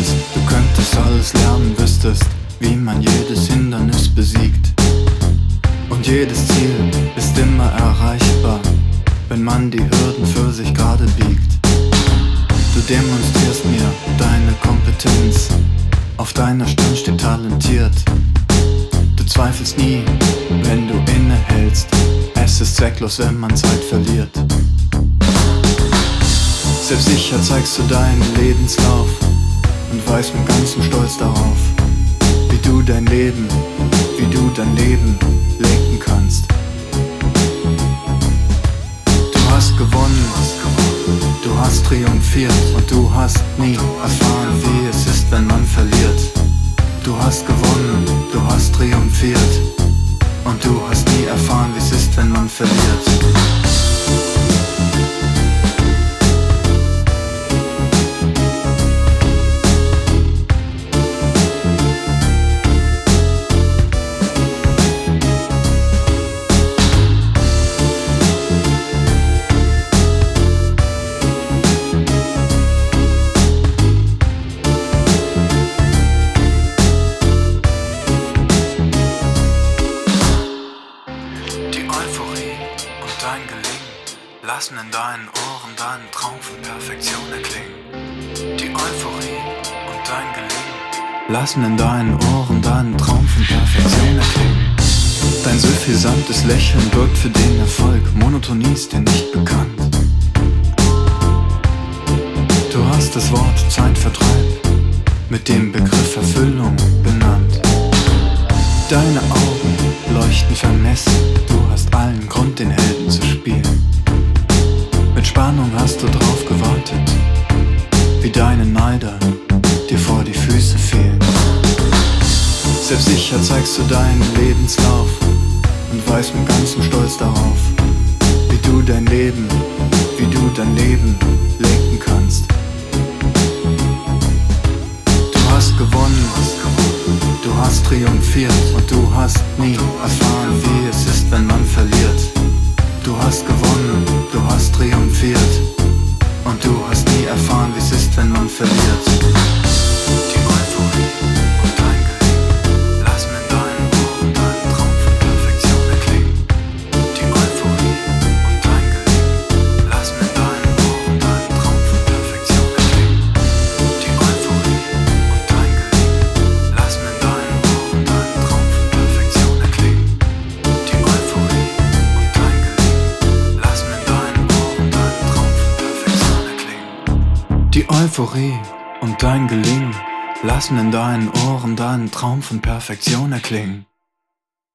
meinst, du könntest alles lernen, wüsstest, wie man jedes Hindernis besiegt. Und jedes Ziel ist immer erreichbar, wenn man die Hürden für sich gerade biegt. Du demonstrierst mir deine Kompetenz, auf deiner Stirn steht talentiert. Du zweifelst nie, wenn du innehältst, es ist zwecklos, wenn man Zeit verliert. Selbstsicher zeigst du deinen Lebenslauf und weißt mit ganzem Stolz darauf, wie du dein Leben lenken kannst. Du hast gewonnen, du hast triumphiert und du hast nie erfahren, wie es ist, wenn man verliert. Du hast gewonnen, du hast triumphiert und du hast nie erfahren, wie es ist, wenn man verliert. Dein Gelingen lassen in deinen Ohren deinen Traum von Perfektion erklingen. Die Euphorie und dein Gelingen lassen in deinen Ohren deinen Traum von Perfektion erklingen. Dein suffisantes Lächeln birgt für den Erfolg, Monotonie ist dir nicht bekannt. Du hast das Wort Zeitvertreib mit dem Begriff Erfüllung benannt. Deine Augen leuchten vermessen, du hast allen Grund, den Helden zu spielen. Mit Spannung hast du drauf gewartet, wie deine Neider dir vor die Füße fielen. Selbstsicher zeigst du deinen Lebenslauf und weißt mit ganzem Stolz darauf, wie du dein Leben lenken kannst. Du hast gewonnen, du hast triumphiert und du hast nie erfahren, wie es ist, wenn man verliert. Du hast gewonnen, du hast triumphiert und du hast nie erfahren, wie es ist, wenn man verliert. Die Euphorie und dein Gelingen lassen in deinen Ohren deinen Traum von Perfektion erklingen. Die Euphorie und dein Gelingen lassen in deinen Ohren deinen Traum von Perfektion erklingen. Die Euphorie und dein Gelingen lassen in deinen Ohren deinen Traum von Perfektion erklingen. Die Euphorie und dein Gelingen lassen in deinen Ohren deinen Traum von Perfektion erklingen. Die Euphorie und dein Gelingen lassen in deinen Ohren deinen Traum von Perfektion erklingen.